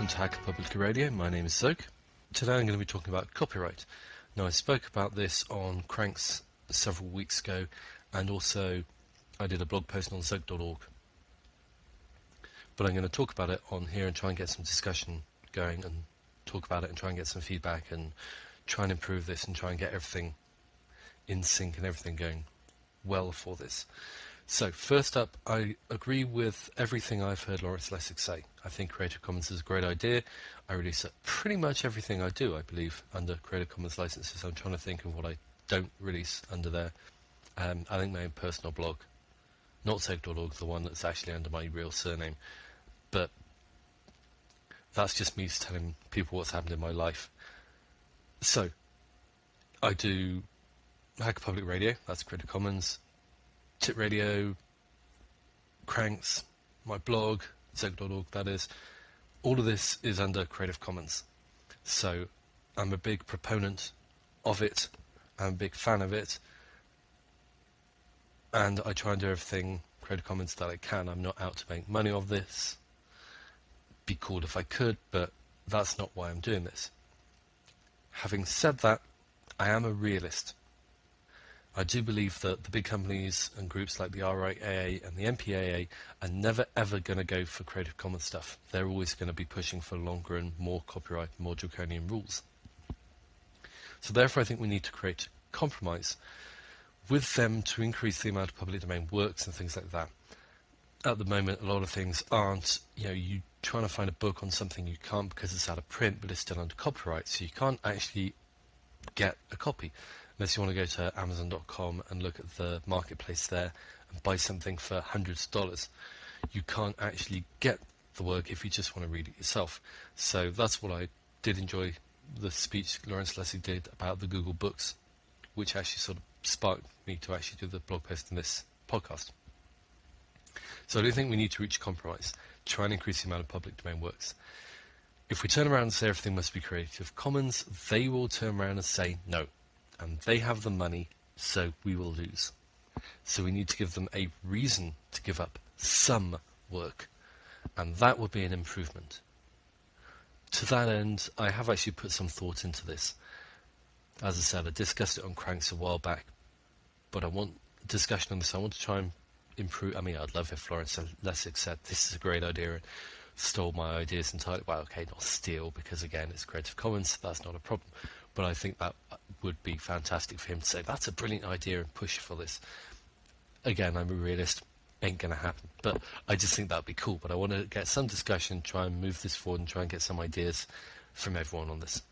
welcome to Hacker Public Radio. My name is Zoke. Today I'm going to be talking about copyright. Now, I spoke about this on Cranks several weeks ago, and also I did a blog post on zoke.org. But I'm going to talk about it on here and try and get some discussion going and talk about it and try and get some feedback and try and improve this and try and get everything in sync and everything going well for this. So, first up, I agree with everything I've heard Lawrence Lessig say. I think Creative Commons is a great idea. I release pretty much everything I do, I believe, under Creative Commons licenses. I'm trying to think of what I don't release under there. I think my own personal blog, not zoke.org, the one that's actually under my real surname. But that's just me telling people what's happened in my life. So, I do Hacker Public Radio, that's Creative Commons, Tip Radio, Cranks, my blog, zoke.org, that is. All of this is under Creative Commons. So I'm a big proponent of it, I'm a big fan of it, and I try and do everything Creative Commons that I can. I'm not out to make money off this. Be cool if I could, but that's not why I'm doing this. Having said that, I am a realist. I do believe that the big companies and groups like the RIAA and the MPAA are never ever going to go for Creative Commons stuff. They're always going to be pushing for longer and more copyright, more draconian rules. So therefore I think we need to create a compromise with them to increase the amount of public domain works and things like that. At the moment, a lot of things aren't, you trying to find a book on something you can't because it's out of print, but it's still under copyright, so you can't actually get a copy unless you want to go to Amazon.com and look at the marketplace there and buy something for hundreds of dollars. You can't actually get the work if you just want to read it yourself. So that's what I did enjoy the speech Lawrence Lessig did about the Google Books, which actually sort of sparked me to actually do the blog post in this podcast. So I do think we need to reach a compromise, try and increase the amount of public domain works. If we turn around and say everything must be Creative Commons, they will turn around and say no. And they have the money, so we will lose. So we need to give them a reason to give up some work, and that would be an improvement. To that end, I have actually put some thought into this. As I said, I discussed it on Cranks a while back, but I want discussion on this. I want to try and improve. I mean, I'd love if Lawrence Lessig said this is a great idea and stole my ideas entirely. Well, okay, not steal, because again, it's Creative Commons, so that's not a problem. But I think that would be fantastic for him to say, that's a brilliant idea, and push for this. Again, I'm a realist, ain't going to happen. But I just think that would be cool. But I want to get some discussion, try and move this forward, and try and get some ideas from everyone on this.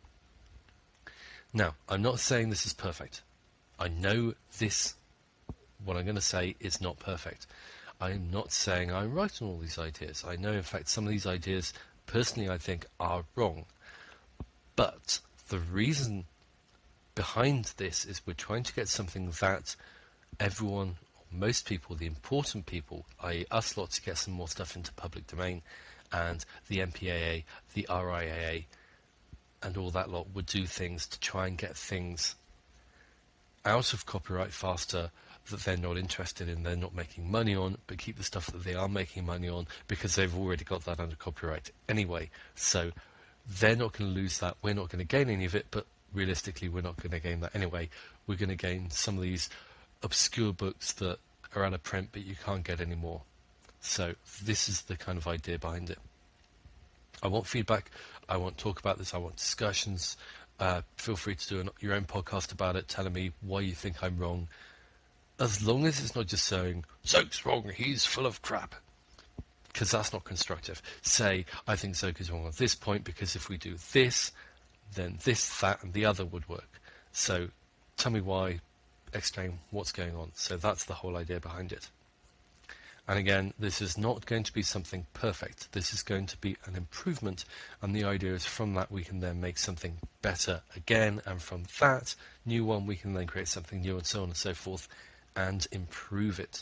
Now, I'm not saying this is perfect. I know this, what I'm going to say, is not perfect. I'm not saying I'm right on all these ideas. I know, in fact, some of these ideas, personally, I think are wrong. But the reason behind this is we're trying to get something that everyone, or most people, the important people, i.e. us lot, to get some more stuff into public domain, and the MPAA, the RIAA, and all that lot would do things to try and get things out of copyright faster that they're not interested in, they're not making money on, but keep the stuff that they are making money on because they've already got that under copyright anyway. So they're not going to lose that, we're not going to gain any of it, but realistically we're not going to gain that anyway. We're going to gain some of these obscure books that are out of print but you can't get anymore. So this is the kind of idea behind it. I want feedback, I want to talk about this, I want discussions. Feel free to do your own podcast about it, telling me why you think I'm wrong. As long as it's not just saying, Zoke's wrong, he's full of crap. Because that's not constructive. Say, I think Zoke is wrong on this point because if we do this, then this, that, and the other would work. So tell me why, explain what's going on. So that's the whole idea behind it. And again, this is not going to be something perfect. This is going to be an improvement, and the idea is from that we can then make something better again, and from that new one we can then create something new, and so on and so forth, and improve it.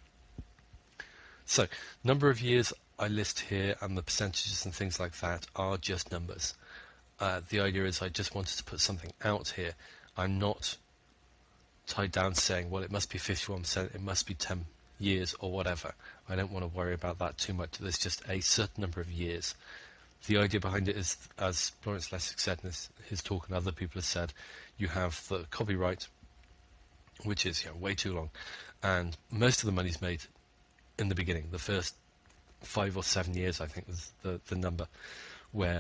So, number of years I list here, and the percentages and things like that are just numbers. The idea is I just wanted to put something out here. I'm not tied down saying, well, it must be 51%, it must be 10 years or whatever. I don't want to worry about that too much. There's just a certain number of years. The idea behind it is, as Lawrence Lessig said in his talk and other people have said, you have the copyright, which is way too long, and most of the money's made in the beginning. The first 5 or 7 years, I think, was the number, where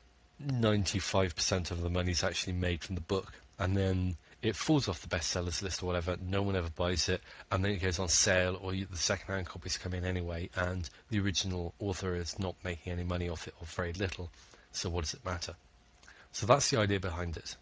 95% of the money is actually made from the book, and then it falls off the bestsellers list or whatever. No one ever buys it, and then it goes on sale, or the second-hand copies come in anyway, and the original author is not making any money off it, or very little. So what does it matter? So that's the idea behind it.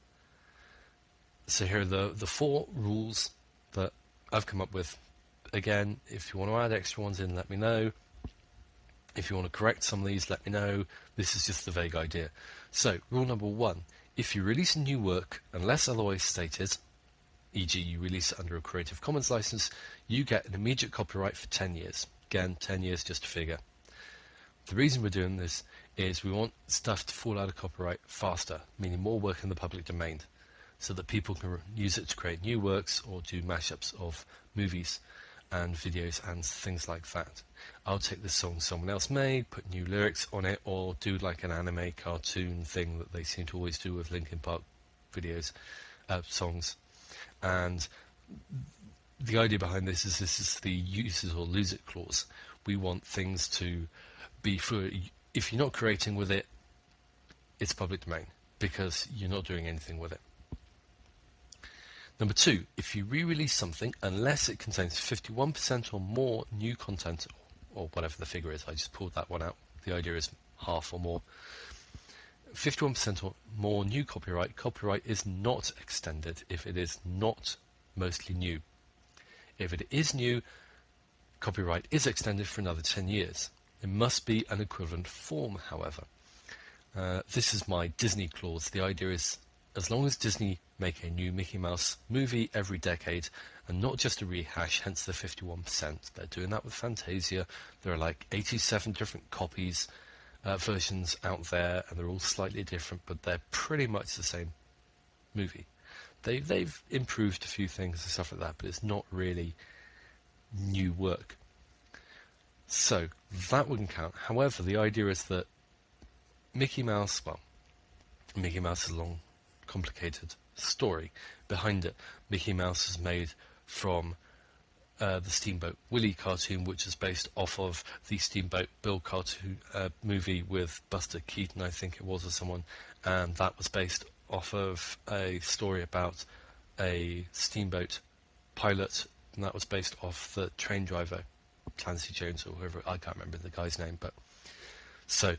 So here are the 4 rules that I've come up with. Again, if you want to add extra ones in, let me know. If you want to correct some of these, let me know. This is just the vague idea. So, rule number 1. If you release a new work, unless otherwise stated, e.g. you release it under a Creative Commons license, you get an immediate copyright for 10 years. Again, 10 years just a figure. The reason we're doing this is we want stuff to fall out of copyright faster, meaning more work in the public domain, so that people can use it to create new works or do mashups of movies and videos and things like that. I'll take this song someone else made, put new lyrics on it, or do like an anime cartoon thing that they seem to always do with Linkin Park videos, songs. And the idea behind this is the use it or lose it clause. We want things to be for, if you're not creating with it, it's public domain because you're not doing anything with it. Number 2, if you re-release something, unless it contains 51% or more new content, or whatever the figure is, I just pulled that one out. The idea is half or more. 51% or more new copyright is not extended if it is not mostly new. If it is new, copyright is extended for another 10 years. It must be an equivalent form, however. This is my Disney clause. The idea is, as long as Disney make a new Mickey Mouse movie every decade, and not just a rehash, hence the 51%. They're doing that with Fantasia. There are like 87 different copies, versions out there, and they're all slightly different, but they're pretty much the same movie. They've improved a few things and stuff like that, but it's not really new work. So that wouldn't count. However, the idea is that Mickey Mouse is a long, complicated story behind it. Mickey Mouse is made from the Steamboat Willie cartoon, which is based off of the Steamboat Bill cartoon movie with Buster Keaton, I think it was, or someone, and that was based off of a story about a steamboat pilot, and that was based off the train driver, Clancy Jones, or whoever, I can't remember the guy's name, but so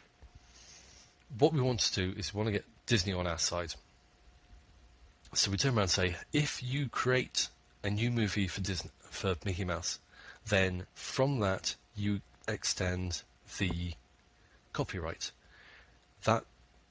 what we want to do is we want to get Disney on our side. So we turn around and say, if you create a new movie for Disney, for Mickey Mouse, then from that you extend the copyright. That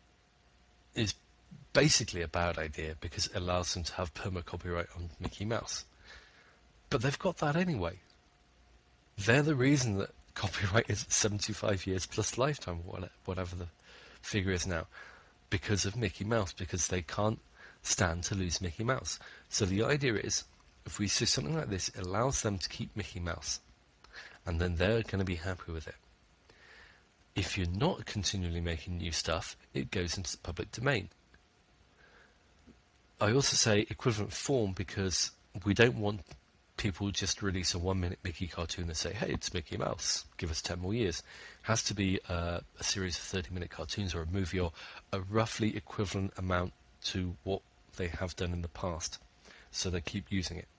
is basically a bad idea because it allows them to have perma copyright on Mickey Mouse. But they've got that anyway. They're the reason that copyright is 75 years plus lifetime, whatever the figure is now, because of Mickey Mouse, because they can't stand to lose Mickey Mouse. So the idea is, if we see something like this, it allows them to keep Mickey Mouse, and then they're going to be happy with it. If you're not continually making new stuff, it goes into the public domain. I also say equivalent form because we don't want people just release a 1-minute Mickey cartoon and say, hey, it's Mickey Mouse, give us 10 more years. It has to be a series of 30-minute cartoons or a movie or a roughly equivalent amount to what they have done in the past, so they keep using it.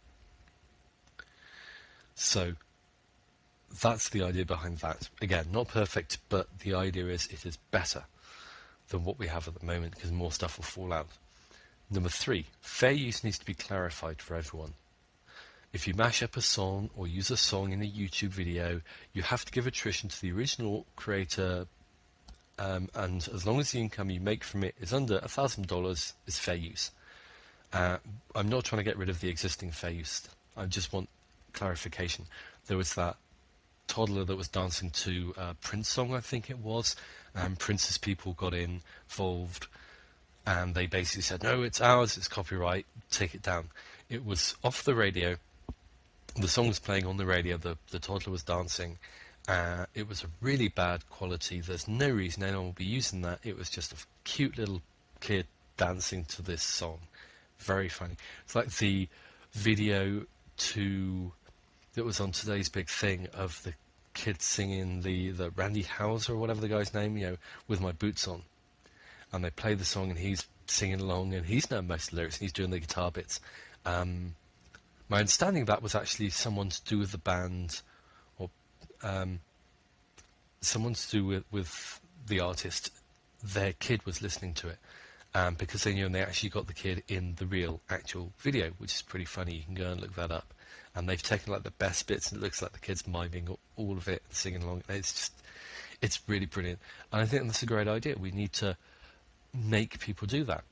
So that's the idea behind that. Again, not perfect, but the idea is it is better than what we have at the moment because more stuff will fall out. Number 3, fair use needs to be clarified for everyone. If you mash up a song or use a song in a YouTube video, you have to give attrition to the original creator, and as long as the income you make from it is under $1,000, it's fair use. I'm not trying to get rid of the existing fair use. I just want clarification. There was that toddler that was dancing to a Prince song, I think it was, and Prince's people got involved, and they basically said, no, it's ours, it's copyright, take it down. It was off the radio. The song was playing on the radio, the toddler was dancing, It was a really bad quality. There's no reason anyone will be using that. It was just a cute little kid dancing to this song. Very funny. It's like the video to that was on Today's Big Thing of the kid singing the Randy Houser or whatever the guy's name, with my boots on. And they play the song and he's singing along and he's known most of the lyrics and he's doing the guitar bits. My understanding of that was actually someone to do with the band or someone to do with the artist. Their kid was listening to it because they actually got the kid in the real actual video, which is pretty funny. You can go and look that up. And they've taken like the best bits and it looks like the kid's miming all of it and singing along. It's really brilliant. And I think that's a great idea. We need to make people do that.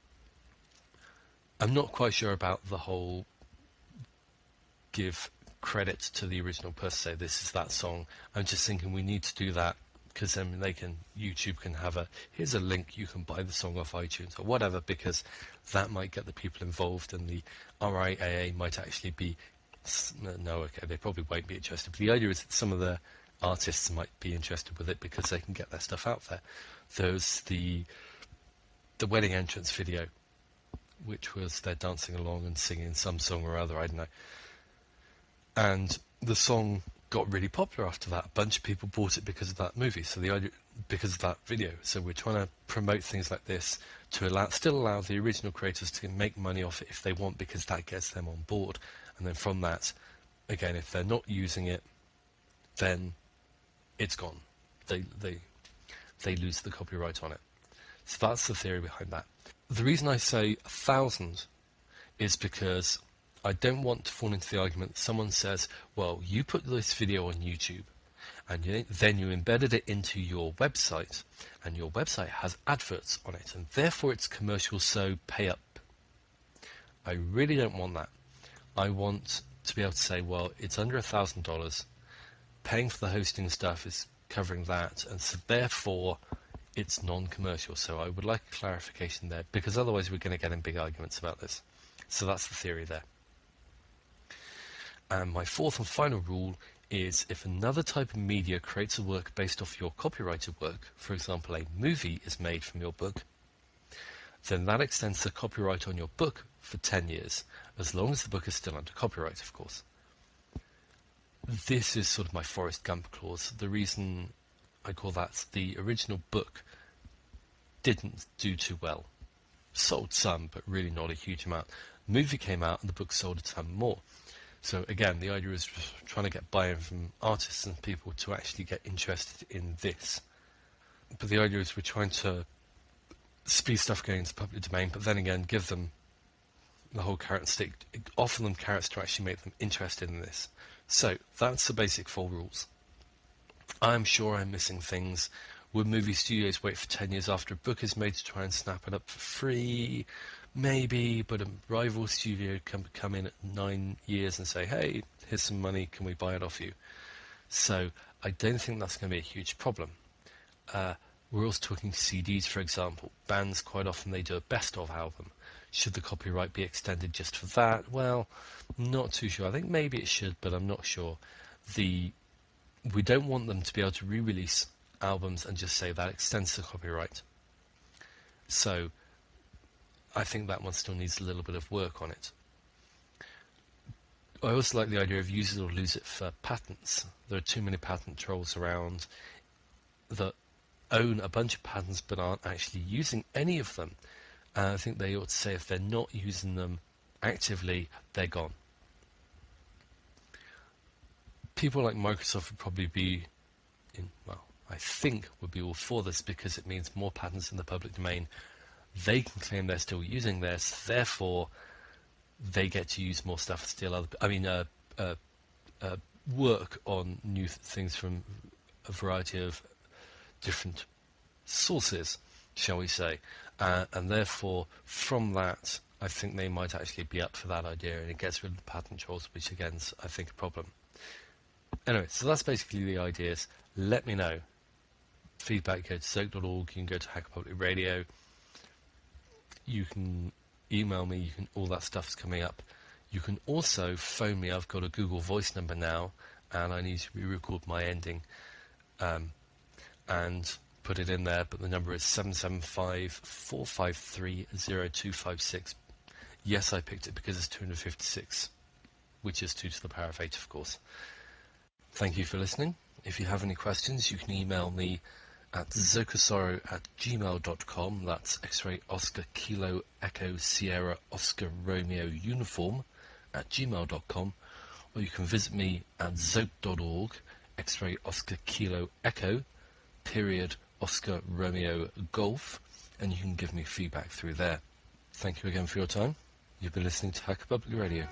I'm not quite sure about the whole give credit to the original person, say this is that song. I'm just thinking we need to do that because then YouTube can have here's a link, you can buy the song off iTunes or whatever, because that might get the people involved and the RIAA might actually be, no, okay, they probably won't be interested. But the idea is that some of the artists might be interested with it because they can get their stuff out there. There's the wedding entrance video, which was they're dancing along and singing some song or other, I don't know. And the song got really popular after that. A bunch of people bought it because of that movie, so the idea, because of that video. So we're trying to promote things like this to still allow the original creators to make money off it if they want, because that gets them on board. And then from that, again, if they're not using it, then it's gone. They lose the copyright on it. So that's the theory behind that. The reason I say 1,000 is because I don't want to fall into the argument that someone says, well, you put this video on YouTube and then you embedded it into your website and your website has adverts on it and therefore it's commercial, so pay up. I really don't want that. I want to be able to say, well, it's under $1,000, paying for the hosting stuff is covering that, and so therefore it's non-commercial. So I would like a clarification there, because otherwise we're going to get in big arguments about this. So that's the theory there. And my fourth and final rule is, if another type of media creates a work based off your copyrighted work, for example, a movie is made from your book, then that extends the copyright on your book for 10 years, as long as the book is still under copyright, of course. This is sort of my Forrest Gump clause. The reason I call that, the original book didn't do too well. Sold some, but really not a huge amount. The movie came out and the book sold a ton more. So again, the idea is trying to get buy-in from artists and people to actually get interested in this. But the idea is we're trying to speed stuff going into public domain, but then again, give them the whole carrot and stick, offer them carrots to actually make them interested in this. So that's the basic 4 rules. I'm sure I'm missing things. Would movie studios wait for 10 years after a book is made to try and snap it up for free? Maybe, but a rival studio can come in at 9 years and say, hey, here's some money, can we buy it off you? So I don't think that's going to be a huge problem. We're also talking CDs, for example. Bands, quite often, they do a best-of album. Should the copyright be extended just for that? Well, not too sure. I think maybe it should, but I'm not sure. We don't want them to be able to re-release albums and just say that extends the copyright. So I think that one still needs a little bit of work on it. I also like the idea of use it or lose it for patents. There are too many patent trolls around that own a bunch of patents but aren't actually using any of them. And I think they ought to say if they're not using them actively, they're gone. People like Microsoft would probably be I think would be all for this, because it means more patents in the public domain. They can claim they're still using this, therefore they get to use more stuff, steal work on new things from a variety of different sources, shall we say, and therefore from that I think they might actually be up for that idea, and it gets rid of the patent trolls, which again is, I think, a problem. Anyway, so that's basically the ideas. Let me know. Feedback, go to soak.org, you can go to Hacker Public Radio, you can email me, all that stuff's coming up. You can also phone me. I've got a Google Voice number now, and I need to re-record my ending and put it in there, but the number is 775-453-0256. Yes, I picked it because it's 256, which is 2 to the power of 8, of course. Thank you for listening. If you have any questions, you can email me at zocasoro@gmail.com. That's X-ray Oscar Kilo Echo Sierra Oscar Romeo Uniform @gmail.com, or you can visit me at zope.org, X-ray Oscar Kilo Echo period Oscar Romeo Golf, and you can give me feedback through there. Thank you again for your time. You've been listening to Hacker Public Radio.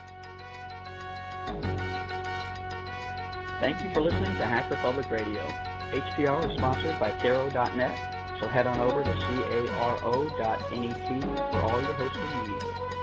Thank you for listening to Hacker Public Radio. HPR is sponsored by Caro.net, so head on over to caro.net for all your hosting needs.